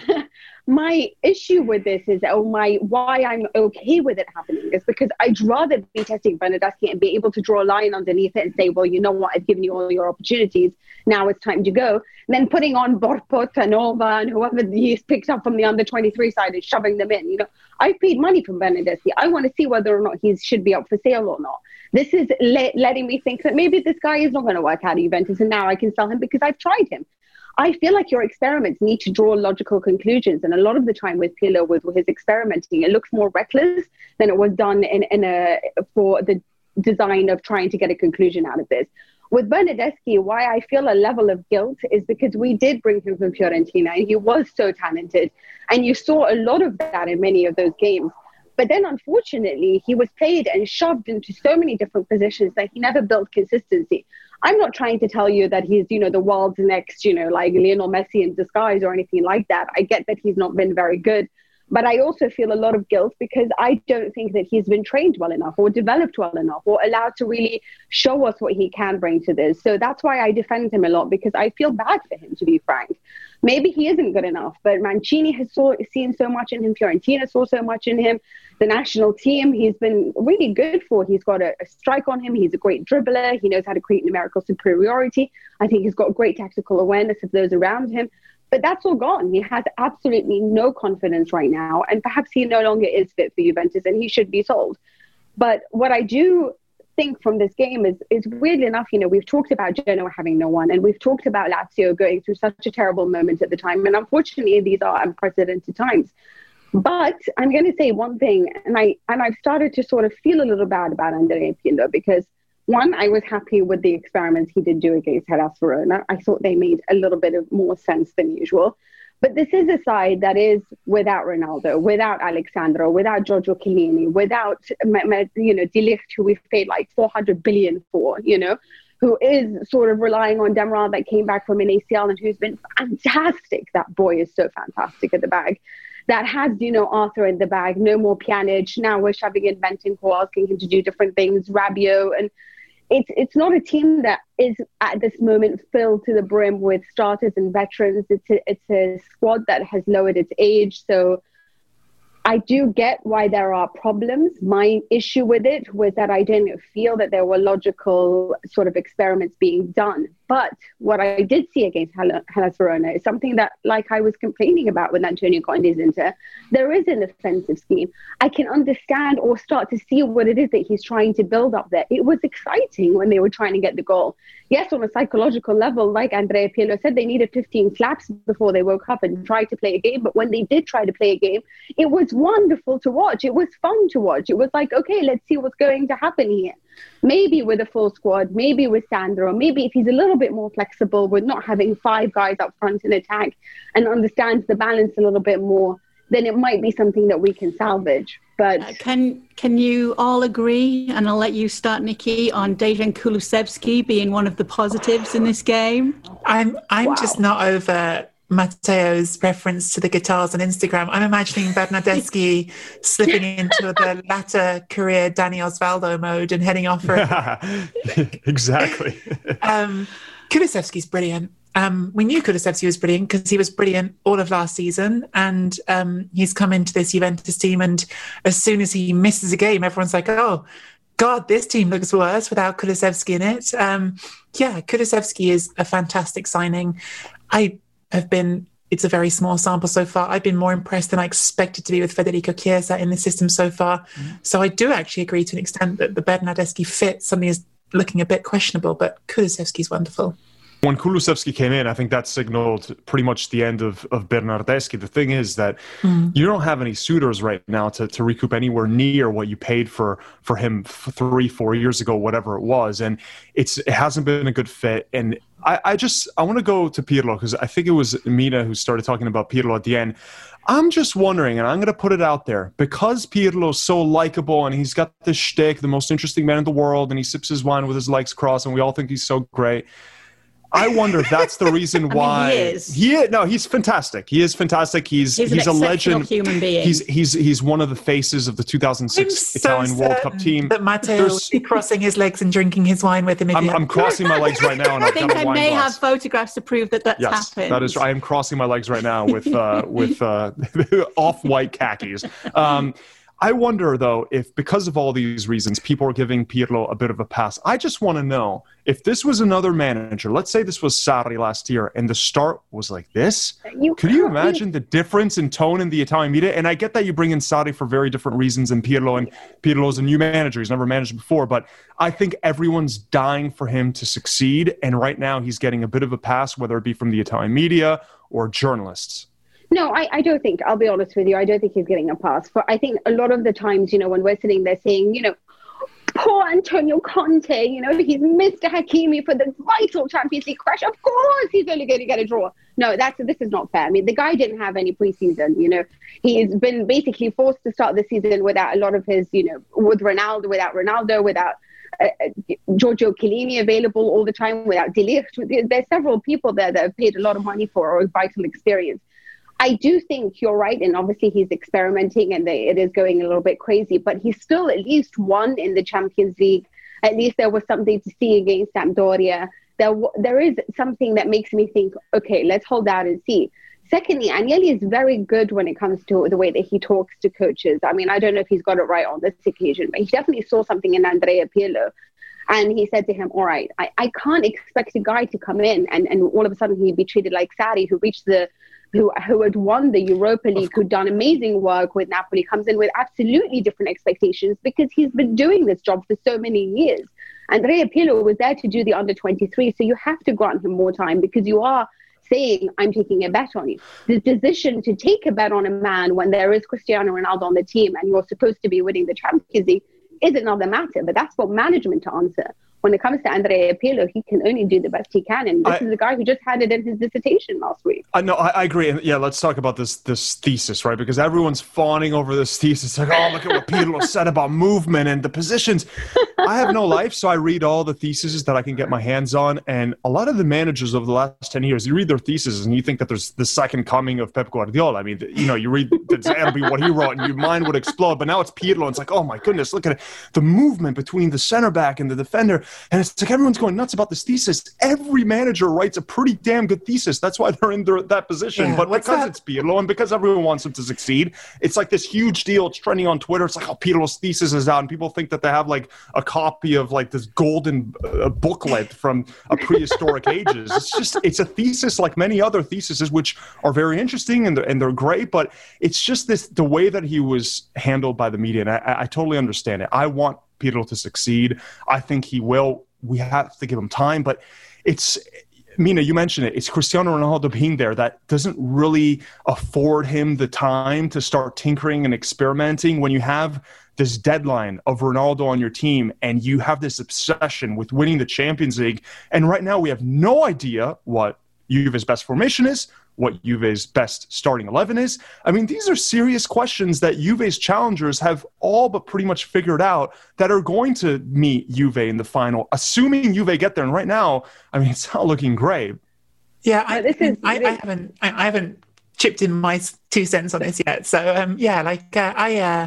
my issue with this is, oh my, why I'm okay with it happening is because I'd rather be testing Bernardeschi and be able to draw a line underneath it and say, well, you know what, I've given you all your opportunities. Now it's time to go. And then putting on Borpo, Tanova, and whoever he's picked up from the under twenty-three side and shoving them in. You know, I paid money from Bernardeschi. I want to see whether or not he should be up for sale or not. This is le- letting me think that maybe this guy is not going to work out at Juventus, and now I can sell him because I've tried him. I feel like your experiments need to draw logical conclusions. And a lot of the time with Pirlo, with his experimenting, it looks more reckless than it was done in, in a for the design of trying to get a conclusion out of this. With Bernardeschi, why I feel a level of guilt is because we did bring him from Fiorentina and he was so talented. And you saw a lot of that in many of those games. But then, unfortunately, he was played and shoved into so many different positions that he never built consistency. I'm not trying to tell you that he's, you know, the world's next, you know, like Lionel Messi in disguise or anything like that. I get that he's not been very good. But I also feel a lot of guilt because I don't think that he's been trained well enough or developed well enough or allowed to really show us what he can bring to this. So that's why I defend him a lot, because I feel bad for him, to be frank. Maybe he isn't good enough, but Mancini has saw, seen so much in him. Fiorentina saw so much in him. The national team, he's been really good for. He's got a, a strike on him. He's a great dribbler. He knows how to create numerical superiority. I think he's got great tactical awareness of those around him. But that's all gone. He has absolutely no confidence right now. And perhaps he no longer is fit for Juventus and he should be sold. But what I do think from this game is, is weirdly enough, you know, we've talked about Genoa having no one, and we've talked about Lazio going through such a terrible moment at the time. And unfortunately, these are unprecedented times. But I'm going to say one thing, and, I, and I've started to sort of feel a little bad about Andrea Pirlo because, one, I was happy with the experiments he did do against Hellas Verona. I thought they made a little bit of more sense than usual. But this is a side that is without Ronaldo, without Alexandro, without Giorgio Chiellini, without, you know, De Ligt, who we've paid like four hundred billion for, you know, who is sort of relying on Demiral that came back from an A C L and who's been fantastic. That boy is so fantastic at the back. That has, you know, Arthur in the bag, no more Pjanic. Now we're shoving in Bentancur, asking him to do different things, Rabiot. And it's it's not a team that is at this moment filled to the brim with starters and veterans. It's a, it's a squad that has lowered its age. So I do get why there are problems. My issue with it was that I didn't feel that there were logical sort of experiments being done. But what I did see against Hellas Verona is something that, like I was complaining about with Antonio Conte's Inter, there is an offensive scheme. I can understand or start to see what it is that he's trying to build up there. It was exciting when they were trying to get the goal. Yes, on a psychological level, like Andrea Pirlo said, they needed fifteen slaps before they woke up and tried to play a game. But when they did try to play a game, it was wonderful to watch. It was fun to watch. It was like, okay, let's see what's going to happen here. Maybe with a full squad, maybe with Sandro, maybe if he's a little bit more flexible with not having five guys up front in attack and understands the balance a little bit more, then it might be something that we can salvage. But uh, can can you all agree, and I'll let you start, Nikki, on Dejan Kulusevski being one of the positives in this game? I'm I'm Wow. just not over Matteo's reference to the guitars on Instagram. I'm imagining Bernardeschi slipping into the latter career Danny Osvaldo mode and heading off for it. Exactly. um, Kulusevski's brilliant. Um, we knew Kulusevski was brilliant because he was brilliant all of last season, and um, he's come into this Juventus team, and as soon as he misses a game, everyone's like, oh, God, this team looks worse without Kulusevski in it. Um, yeah, Kulusevski is a fantastic signing. I have been, it's a very small sample so far. I've been more impressed than I expected to be with Federico Chiesa in the system so far. Mm-hmm. So I do actually agree to an extent that the Bernardeschi fit suddenly is looking a bit questionable, but Kulusevski's wonderful. When Kulusevski came in, I think that signaled pretty much the end of, of Bernardeschi. The thing is that mm. you don't have any suitors right now to, to recoup anywhere near what you paid for for him three, four years ago, whatever it was. And it's it hasn't been a good fit. And I, I just, I want to go to Pirlo because I think it was Mina who started talking about Pirlo at the end. I'm just wondering, and I'm going to put it out there, because Pirlo's so likable and he's got this shtick, the most interesting man in the world, and he sips his wine with his legs crossed, and we all think he's so great. I wonder if that's the reason why. I mean, he is. He is. No, he's fantastic. He is fantastic. He's he's, he's an a legend. Human being. He's he's he's one of the faces of the two thousand six so Italian World Cup team. That Matteo would be crossing his legs and drinking his wine with him. I'm, I'm crossing my legs right now, and I I've think got a I wine may glass. have photographs to prove that that's yes, happened. That is. I am crossing my legs right now with uh, with uh, off-white khakis. Um, I wonder, though, if because of all these reasons, people are giving Pirlo a bit of a pass. I just want to know, if this was another manager, let's say this was Sarri last year, and the start was like this, You could you can't- imagine the difference in tone in the Italian media? And I get that you bring in Sarri for very different reasons, and Pirlo, and Pirlo's a new manager. He's never managed before, but I think everyone's dying for him to succeed, and right now he's getting a bit of a pass, whether it be from the Italian media or journalists. No, I, I don't think, I'll be honest with you, I don't think he's getting a pass. For I think a lot of the times, you know, when we're sitting there saying, you know, poor Antonio Conte, you know, he's Mister Hakimi for the vital Champions League crash. Of course he's only going to get a draw. No, that's this is not fair. I mean, the guy didn't have any preseason, you know. He's been basically forced to start the season without a lot of his, you know, with Ronaldo, without Ronaldo, without uh, Giorgio Chiellini available all the time, without De Ligt. There's several people there that have paid a lot of money for or vital experience. I do think you're right, and obviously he's experimenting and they, it is going a little bit crazy, but he's still at least won in the Champions League. At least there was something to see against Sampdoria. There, there is something that makes me think, okay, let's hold out and see. Secondly, Agnelli is very good when it comes to the way that he talks to coaches. I mean, I don't know if he's got it right on this occasion, but he definitely saw something in Andrea Pirlo. And he said to him, all right, I, I can't expect a guy to come in and, and all of a sudden he'd be treated like Sarri, who reached the who who had won the Europa League, who'd done amazing work with Napoli, comes in with absolutely different expectations because he's been doing this job for so many years. Andrea Pirlo was there to do the under twenty-three, so you have to grant him more time because you are saying, I'm taking a bet on you. The decision to take a bet on a man when there is Cristiano Ronaldo on the team and you're supposed to be winning the Champions League is another matter, but that's for management to answer. When it comes to Andrea Pirlo, he can only do the best he can. And this I, is a guy who just had it in his dissertation last week. I know, I, I agree. And yeah, let's talk about this this thesis, right? Because everyone's fawning over this thesis. Like, oh, look at what Pirlo said about movement and the positions. I have no life, so I read all the theses that I can get my hands on. And a lot of the managers over the last ten years, you read their theses and you think that there's the second coming of Pep Guardiola. I mean, you know, you read, that'll be what he wrote and your mind would explode. But now it's Pirlo and it's like, oh my goodness, look at it. The movement between the center back and the defender. And it's like everyone's going nuts about this thesis. Every manager writes a pretty damn good thesis. That's why they're in their, that position. Yeah, but because that? It's Pirlo and because everyone wants him to succeed, it's like this huge deal. It's trending on Twitter. It's like, oh, Pirlo's thesis is out. And people think that they have like a copy of like this golden uh, booklet from a prehistoric ages. It's just, it's a thesis like many other theses, which are very interesting and they're, and they're great. But it's just this, the way that he was handled by the media. And I, I totally understand it. I want Pirlo to succeed. I think he will. We have to give him time, but it's, Mina, you mentioned it. It's Cristiano Ronaldo being there that doesn't really afford him the time to start tinkering and experimenting. When you have this deadline of Ronaldo on your team and you have this obsession with winning the Champions League, and right now we have no idea what Juve's best formation is, what Juve's best starting eleven is. I mean, these are serious questions that Juve's challengers have all but pretty much figured out that are going to meet Juve in the final, assuming Juve get there. And right now, I mean, it's not looking great. Yeah, I, this is, I, I haven't, I, I haven't chipped in my two cents on this yet. So um, yeah, like uh, I, uh,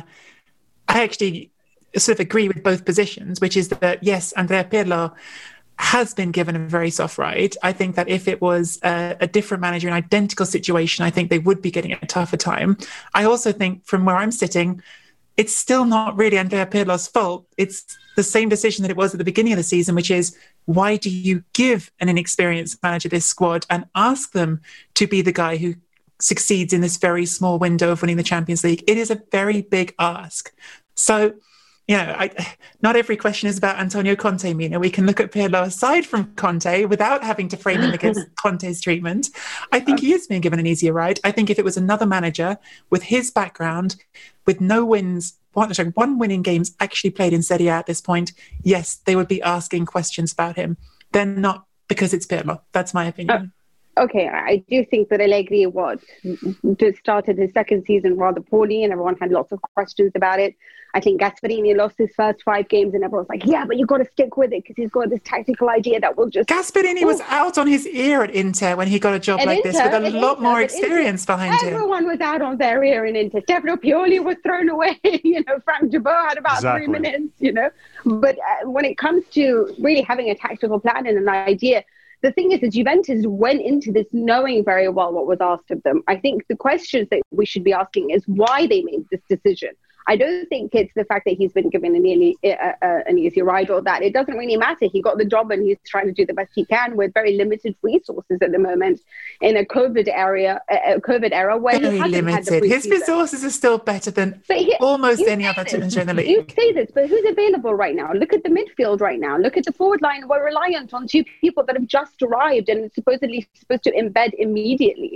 I actually sort of agree with both positions, which is that yes, Andrea Pirlo has been given a very soft ride. I think that if it was a, a different manager, an identical situation, I think they would be getting a tougher time. I also think from where I'm sitting, it's still not really Andrea Pirlo's fault. It's the same decision that it was at the beginning of the season, which is why do you give an inexperienced manager this squad and ask them to be the guy who succeeds in this very small window of winning the Champions League? It is a very big ask. So, you know, I, not every question is about Antonio Conte, Mina. We can look at Pirlo aside from Conte without having to frame him against Conte's treatment. I think he is being given an easier ride. I think if it was another manager with his background, with no wins, one, sorry, one win in games actually played in Serie A at this point, yes, they would be asking questions about him. They're not, because it's Pirlo. That's my opinion. Uh, okay, I do think that Allegri what just started his second season rather poorly and everyone had lots of questions about it. I think Gasperini lost his first five games and everyone's like, yeah, but you've got to stick with it because he's got this tactical idea that will just... Gasperini Ooh. was out on his ear at Inter when he got a job at like Inter, this with a lot Inter, more experience Inter, behind everyone him. Everyone was out on their ear in Inter. Stefano Pioli was thrown away. You know, Frank de Boer had about exactly. three minutes, you know. But uh, when it comes to really having a tactical plan and an idea, the thing is that Juventus went into this knowing very well what was asked of them. I think the questions that we should be asking is why they made this decision. I don't think it's the fact that he's been given an easy, uh, uh, an easy ride or that. It doesn't really matter. He got the job and he's trying to do the best he can with very limited resources at the moment in a COVID area, a COVID era where very he hasn't limited. Had the pre-season. His resources are still better than he, almost any other team in the league. You say this, but who's available right now? Look at the midfield right now. Look at the forward line. We're reliant on two people that have just arrived and supposedly supposed to embed immediately.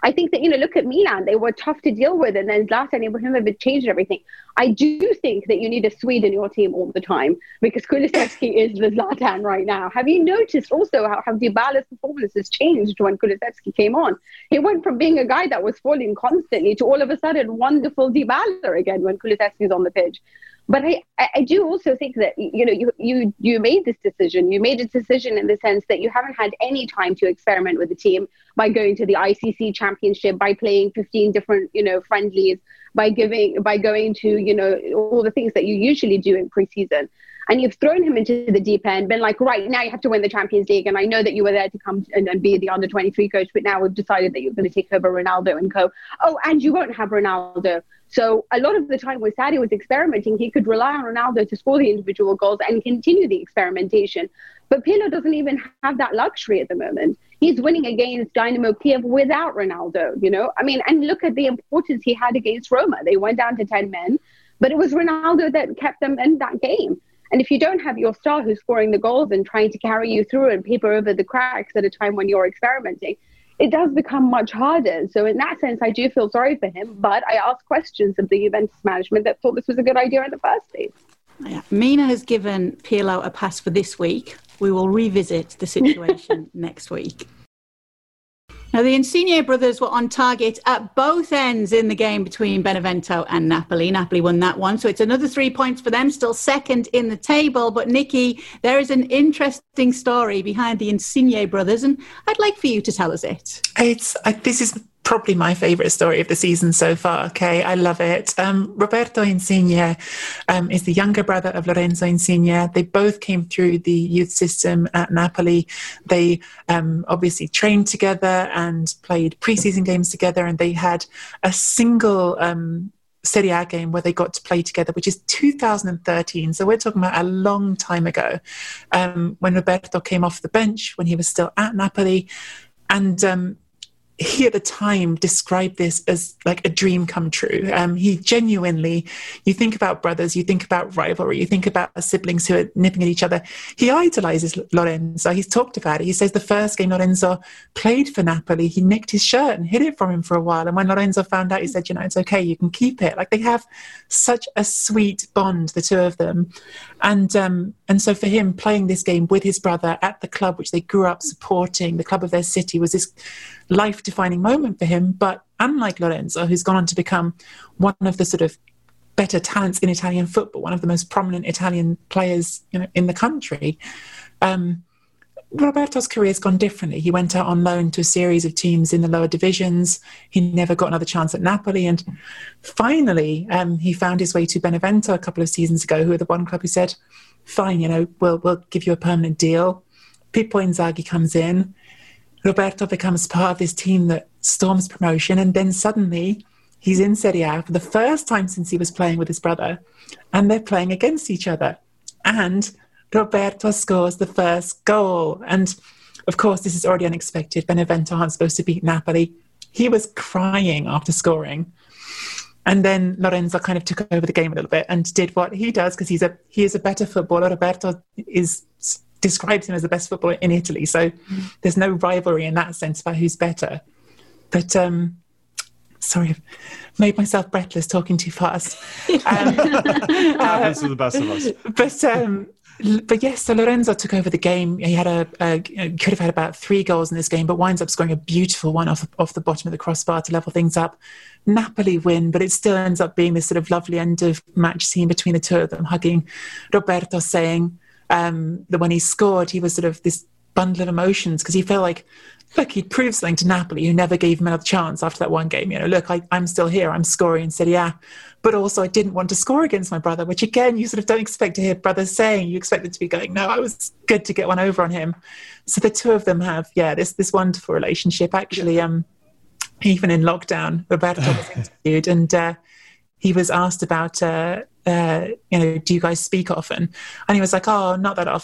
I think that, you know, look at Milan, they were tough to deal with, and then Zlatan Ibrahimovic changed everything. I do think that you need a Swede in your team all the time, because Kulusevski is the Zlatan right now. Have you noticed also how, how Dybala's performance has changed when Kulusevski came on? He went from being a guy that was falling constantly to all of a sudden wonderful Dybala again when Kulusevski's on the pitch. But I, I do also think that, you know, you, you you made this decision. You made a decision in the sense that you haven't had any time to experiment with the team by going to the I C C Championship, by playing fifteen different, you know, friendlies, by giving, by going to, you know, all the things that you usually do in preseason. And you've thrown him into the deep end, been like, right, now you have to win the Champions League. And I know that you were there to come and, and be the under twenty-three coach, but now we've decided that you're going to take over Ronaldo and co. Oh, and you won't have Ronaldo. So a lot of the time when Sarri was experimenting, he could rely on Ronaldo to score the individual goals and continue the experimentation. But Pirlo doesn't even have that luxury at the moment. He's winning against Dynamo Kiev without Ronaldo, you know? I mean, and look at the importance he had against Roma. They went down to ten men, but it was Ronaldo that kept them in that game. And if you don't have your star who's scoring the goals and trying to carry you through and paper over the cracks at a time when you're experimenting, it does become much harder. So in that sense, I do feel sorry for him, but I ask questions of the Juventus management that thought this was a good idea in the first place. Yeah. Mina has given Pirlo a pass for this week. We will revisit the situation next week. Now, the Insigne brothers were on target at both ends in the game between Benevento and Napoli. Napoli won that one, so it's another three points for them, still second in the table. But Nikki, there is an interesting story behind the Insigne brothers, and I'd like for you to tell us it. It's I, this is probably my favourite story of the season so far. Okay, I love it. Um, Roberto Insigne um, is the younger brother of Lorenzo Insigne. They both came through the youth system at Napoli. They um, obviously trained together and played pre-season games together, and they had a single um, Serie A game where they got to play together, which is two thousand thirteen. So we're talking about a long time ago, um, when Roberto came off the bench when he was still at Napoli. And um, he at the time described this as like a dream come true. Um, he genuinely, you think about brothers, you think about rivalry, you think about siblings who are nipping at each other. He idolizes Lorenzo. He's talked about it. He says the first game Lorenzo played for Napoli, he nicked his shirt and hid it from him for a while. And when Lorenzo found out, he said, you know, it's okay, you can keep it. Like, they have such a sweet bond, the two of them. And um, and so for him, playing this game with his brother at the club, which they grew up supporting, the club of their city, was this life-defining moment for him. But unlike Lorenzo, who's gone on to become one of the sort of better talents in Italian football, one of the most prominent Italian players, you know, in the country, um, Roberto's career has gone differently. He went out on loan to a series of teams in the lower divisions. He never got another chance at Napoli. And finally, um, he found his way to Benevento a couple of seasons ago, who are the one club who said, fine, you know, we'll, we'll give you a permanent deal. Pippo Inzaghi comes in. Roberto becomes part of this team that storms promotion, and then suddenly he's in Serie A for the first time since he was playing with his brother, and they're playing against each other. And Roberto scores the first goal. And of course, this is already unexpected. Benevento aren't supposed to beat Napoli. He was crying after scoring. And then Lorenzo kind of took over the game a little bit and did what he does, because he's a he is a better footballer. Roberto is describes him as the best footballer in Italy. So mm. there's no rivalry in that sense about who's better. But um, sorry, I've made myself breathless talking too fast. Um, Happens to the best of us. But um, but yes, so Lorenzo took over the game. He had a, a could have had about three goals in this game, but winds up scoring a beautiful one off off the bottom of the crossbar to level things up. Napoli win, but it still ends up being this sort of lovely end of match scene between the two of them, hugging. Roberto saying um, that when he scored, he was sort of this bundle of emotions, because he felt like, look, he'd proved something to Napoli, who never gave him another chance after that one game. You know, look, I, I'm still here, I'm scoring in Serie A, but also I didn't want to score against my brother, which again, you sort of don't expect to hear brothers saying. You expect them to be going, no, I was good to get one over on him. So the two of them have, yeah, this this wonderful relationship. Actually, um, even in lockdown, Roberto was interviewed, and uh, he was asked about, uh, uh, you know, do you guys speak often? And he was like, oh, not that often.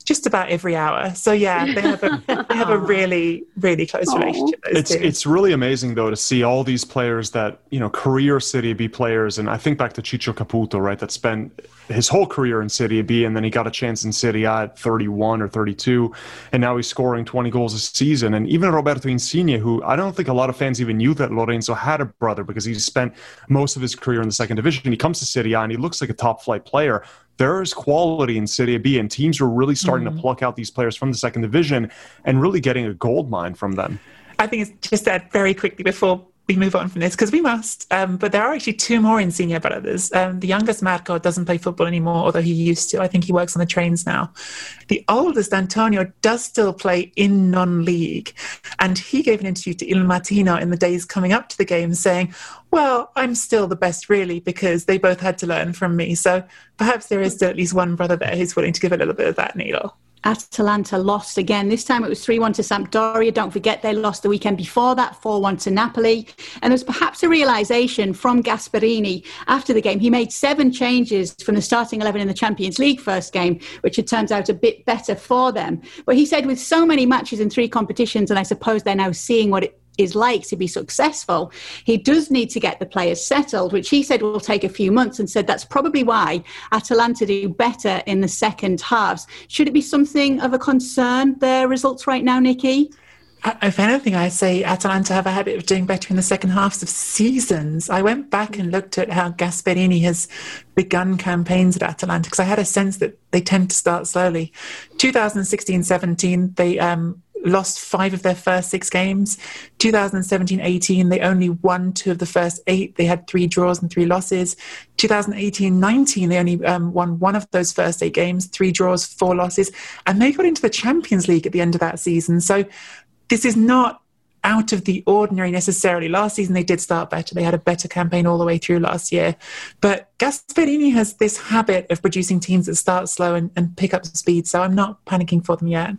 just about every hour. So yeah, they have a, they have a really, really close Aww. relationship. Those it's two. It's really amazing though to see all these players that, you know, career Serie B players, and I think back to Ciccio Caputo, right, that spent his whole career in Serie B, and then he got a chance in Serie A at thirty-one or thirty-two, and now he's scoring twenty goals a season. And even Roberto Insigne, who I don't think a lot of fans even knew that Lorenzo had a brother, because he spent most of his career in the second division. He comes to Serie A and he looks like a top flight player. There's quality in Serie B, and teams were really starting mm. to pluck out these players from the second division and really getting a gold mine from them. I think it's just that very quickly before we move on from this, because we must, um, but there are actually two more Insigne brothers. Um, the youngest, Marco, doesn't play football anymore, although he used to. I think he works on the trains now. The oldest, Antonio, does still play in non-league, and he gave an interview to Il Mattino in the days coming up to the game saying, well, I'm still the best, really, because they both had to learn from me. So perhaps there is still at least one brother there who's willing to give a little bit of that needle. Atalanta lost again. This time it was three one to Sampdoria. Don't forget they lost the weekend before that, four one to Napoli. And there's perhaps a realisation from Gasperini after the game. He made seven changes from the starting eleven in the Champions League first game, which it turns out a bit better for them. But he said with so many matches in three competitions, and I suppose they're now seeing what it is like to be successful, he does need to get the players settled, which he said will take a few months, and said that's probably why Atalanta do better in the second halves. Should it be something of a concern, their results right now, Nikki? If anything, I say Atalanta have a habit of doing better in the second halves of seasons. I went back and looked at how Gasperini has begun campaigns at Atalanta, because I had a sense that they tend to start slowly. twenty sixteen seventeen, they um, lost five of their first six games. twenty seventeen eighteen, they only won two of the first eight. They had three draws and three losses. twenty eighteen nineteen, they only um, won one of those first eight games, three draws, four losses. And they got into the Champions League at the end of that season. So this is not out of the ordinary necessarily. Last season, they did start better. They had a better campaign all the way through last year. But Gasperini has this habit of producing teams that start slow and, and pick up speed. So I'm not panicking for them yet.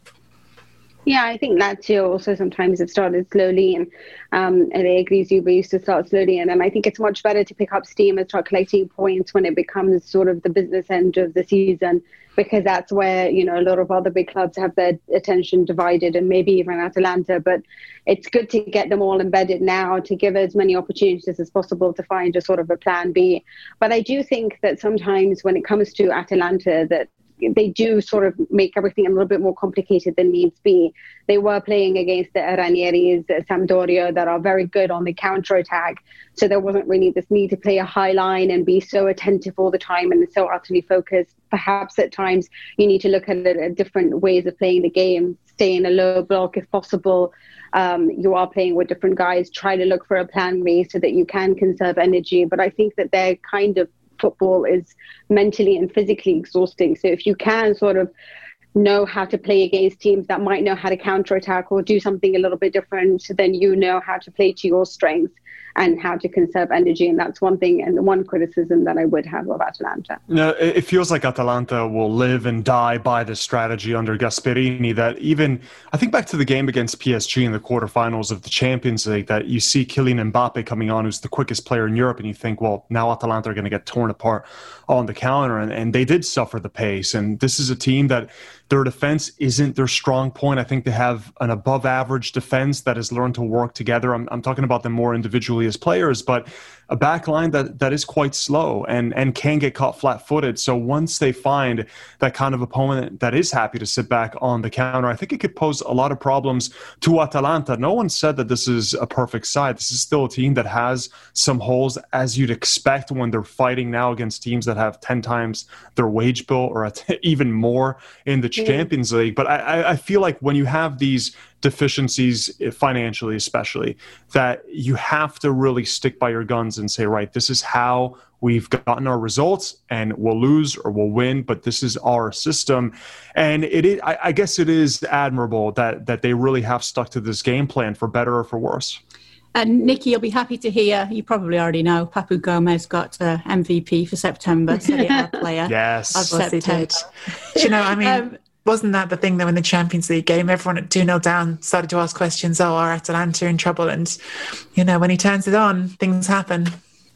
Yeah, I think Lazio also sometimes have started slowly, and um, and they agree with you, but used to start slowly. And then I think it's much better to pick up steam and start collecting points when it becomes sort of the business end of the season, because that's where, you know, a lot of other big clubs have their attention divided, and maybe even Atalanta. But it's good to get them all embedded now, to give as many opportunities as possible to find a sort of a plan B. But I do think that sometimes when it comes to Atalanta, that they do sort of make everything a little bit more complicated than needs be. They were playing against the Ranieri's Sampdoria that are very good on the counter-attack. So there wasn't really this need to play a high line and be so attentive all the time and so utterly focused. Perhaps at times you need to look at, it, at different ways of playing the game, stay in a low block if possible. Um, you are playing with different guys. Try to look for a plan B so that you can conserve energy. But I think that they're kind of football is mentally and physically exhausting. So if you can sort of know how to play against teams that might know how to counterattack or do something a little bit different, then you know how to play to your strengths and how to conserve energy. And that's one thing and one criticism that I would have of Atalanta. No, it feels like Atalanta will live and die by this strategy under Gasperini, that even, I think back to the game against P S G in the quarterfinals of the Champions League, that you see Kylian Mbappe coming on, who's the quickest player in Europe, and you think, well, now Atalanta are going to get torn apart on the counter. And, and they did suffer the pace. And this is a team that their defense isn't their strong point. I think they have an above average defense that has learned to work together. I'm, I'm talking about them more individually as players, but a back line that, that is quite slow and, and can get caught flat-footed. So once they find that kind of opponent that is happy to sit back on the counter, I think it could pose a lot of problems to Atalanta. No one said that this is a perfect side. This is still a team that has some holes, as you'd expect when they're fighting now against teams that have ten times their wage bill or even more in the yeah. Champions League. But I, I feel like when you have these deficiencies financially, especially, that you have to really stick by your guns and say, right, this is how we've gotten our results, and we'll lose or we'll win, but this is our system. And it is, I, I guess it is admirable that that they really have stuck to this game plan, for better or for worse. And Nikki, you'll be happy to hear, you probably already know, Papu Gomez got uh, M V P for September, Serie A player yes. of September. You know, I mean, um, wasn't that the thing, though, in the Champions League game? Everyone at two nil down started to ask questions, oh, are Atalanta in trouble? And, you know, when he turns it on, things happen.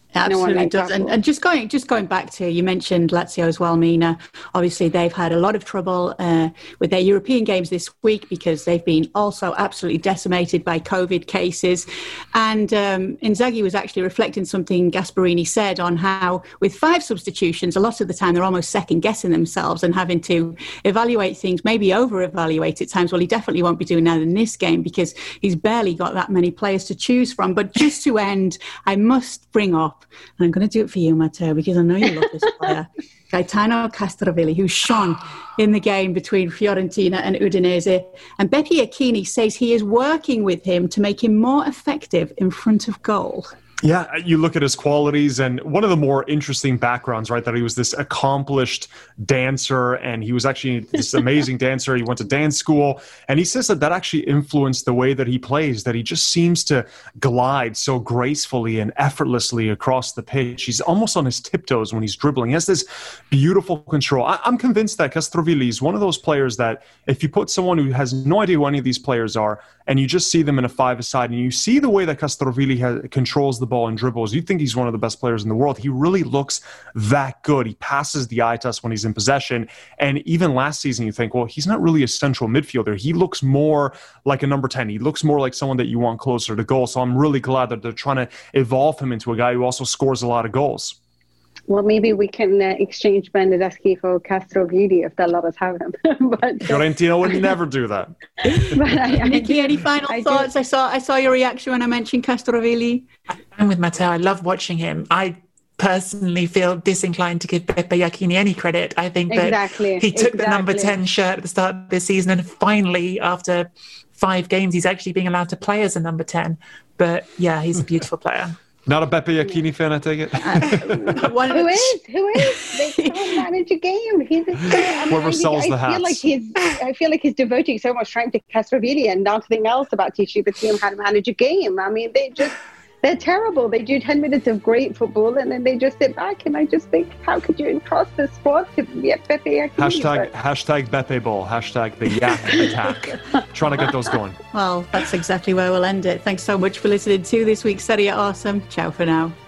Absolutely no does. And, and just going just going back to, you mentioned Lazio as well, Mina. Obviously, they've had a lot of trouble uh, with their European games this week because they've been also absolutely decimated by COVID cases. And um, Inzaghi was actually reflecting something Gasperini said on how with five substitutions, a lot of the time they're almost second-guessing themselves and having to evaluate things, maybe over-evaluate at times. Well, he definitely won't be doing that in this game because he's barely got that many players to choose from. But just to end, I must bring up, and I'm going to do it for you, Matteo, because I know you love this player, Gaetano Castrovilli, who shone in the game between Fiorentina and Udinese. And Beppe Iachini says he is working with him to make him more effective in front of goal. Yeah, you look at his qualities, and one of the more interesting backgrounds, right, that he was this accomplished dancer, and he was actually this amazing dancer. He went to dance school, and he says that that actually influenced the way that he plays, that he just seems to glide so gracefully and effortlessly across the pitch. He's almost on his tiptoes when he's dribbling. He has this beautiful control. I- I'm convinced that Castrovilli is one of those players that if you put someone who has no idea who any of these players are, and you just see them in a five-a-side, and you see the way that Castrovilli has, controls the ball and dribbles, you think he's one of the best players in the world. He really looks that good. He passes the eye test when he's in possession. And even last season, you think, well, he's not really a central midfielder. He looks more like a number ten. He looks more like someone that you want closer to goal. So I'm really glad that they're trying to evolve him into a guy who also scores a lot of goals. Well, maybe we can uh, exchange Bernardeschi for Castrovilli if they'll let us have him. but, uh, Fiorentina would never do that. but I, I Nikki, do, any final I thoughts? Do. I saw I saw your reaction when I mentioned Castrovilli. I'm with Matteo. I love watching him. I personally feel disinclined to give Beppe Iachini any credit. I think that Exactly, he took exactly. the number ten shirt at the start of this season, and finally, after five games, he's actually being allowed to play as a number ten. But yeah, he's a beautiful player. Not a Beppe Iachini fan, I take it. Uh, one Who is? Who is? They can't manage a game. He's a, I mean, Whoever I, sells I the feel hats. like he's. I feel like he's devoting so much time to Castrovilli and nothing else about teaching the team how to manage a game. I mean, they just. They're terrible. They do ten minutes of great football and then they just sit back. And I just think, how could you entrust the squad to get Beppe Iachini? Hashtag, But- hashtag Beppe Ball. Hashtag the Yak attack. Trying to get those going. Well, that's exactly where we'll end it. Thanks so much for listening to this week's Serie A Awesome. Ciao for now.